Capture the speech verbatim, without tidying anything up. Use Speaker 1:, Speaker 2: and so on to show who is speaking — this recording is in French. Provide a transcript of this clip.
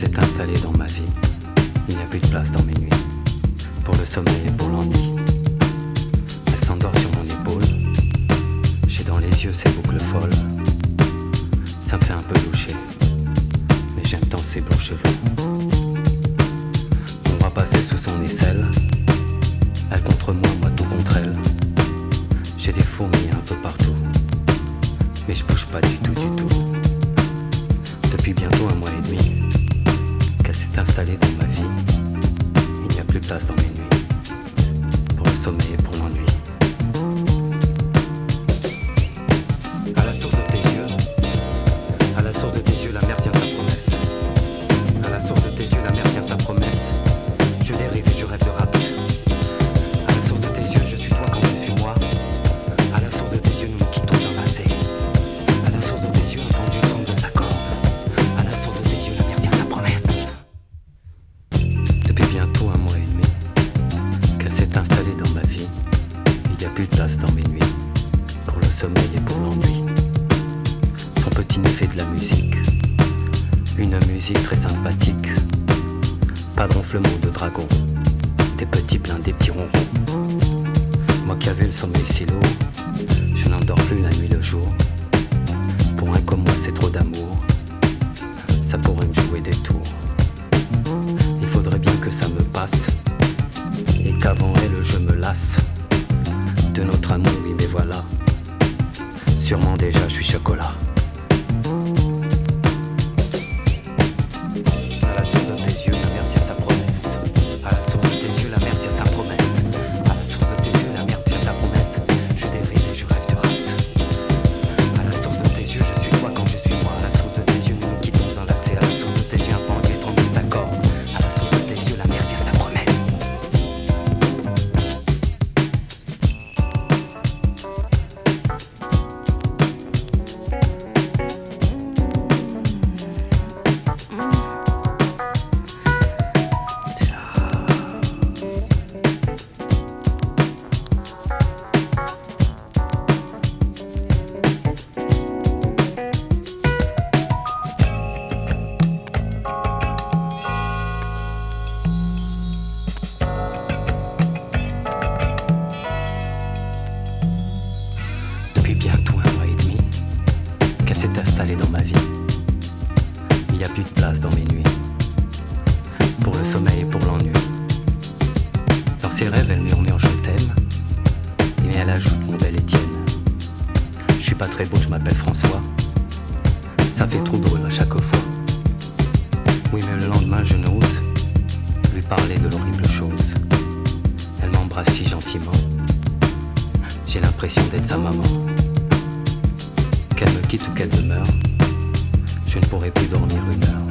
Speaker 1: s'est installée dans ma vie. Il n'y a plus de place dans mes nuits pour le sommeil et pour l'ennui. Elle s'endort sur mon épaule. J'ai dans les yeux ses boucles folles. Ça me fait un peu loucher, mais j'aime tant ses blonds cheveux. On va passer sous son aisselle. Elle contre moi, moi tout contre elle. J'ai des fourmis un peu partout, mais je bouge pas du tout, du tout. Depuis bientôt un mois et demi qu'elle s'est installée dans ma vie. Il n'y a plus de place dans mes nuits pour le sommeil et pour l'ennui. À la source de tes yeux, à la source de tes yeux, la mer tient sa promesse. À la source de tes yeux, la mer tient sa promesse. Je dérive et je rêve de rap. À la source de tes yeux, je suis toi quand je suis moi. À la source de tes yeux, nous nous quittons enlacés. À la source de tes yeux, un pendu tremble de sa corde. À la source de tes yeux, la mer tient sa promesse. Depuis bientôt un mois et demi qu'elle s'est installée dans ma vie. Il n'y a plus de place dans mes nuits pour le sommeil et pour l'ennui. Son petit nez fait de la musique, une musique très sympathique. Pas de ronflement de dragon, des petits pleins, des petits ronrons. Moi qui avais le sommeil si lourd, je n'endors plus la nuit le jour. Pour un comme moi c'est trop d'amour, ça pourrait me jouer des tours. Il faudrait bien que ça me passe, et qu'avant elle je me lasse de notre amour, oui mais voilà. Sûrement déjà je suis chocolat. À la source de tes yeux, la mer tient sa promesse. À la source de tes yeux, la mer tient sa promesse. À la source de tes yeux, la mer tient sa promesse. Je dérive et je rêve de rate. À la source de tes yeux, je suis toi quand je suis moi. À la source de tes yeux, nous nous quittons enlacés. À la source de tes yeux, un pendu tremble sa corde. À la source de tes yeux, la mer tient sa promesse. Depuis bientôt un mois et demi qu'elle s'est installée dans ma vie. Il n'y a plus de place dans mes nuits pour le sommeil et pour l'ennui. Dans ses rêves, elle murmure je t'aime, mais elle ajoute mon bel Étienne. Je suis pas très beau, je m'appelle François. Ça fait trop drôle à chaque fois. Oui, mais le lendemain, je n'ose lui parler de l'horrible chose. Elle m'embrasse si gentiment. J'ai l'impression d'être sa maman. Qu'elle me quitte ou qu'elle demeure, je ne pourrai plus dormir une heure.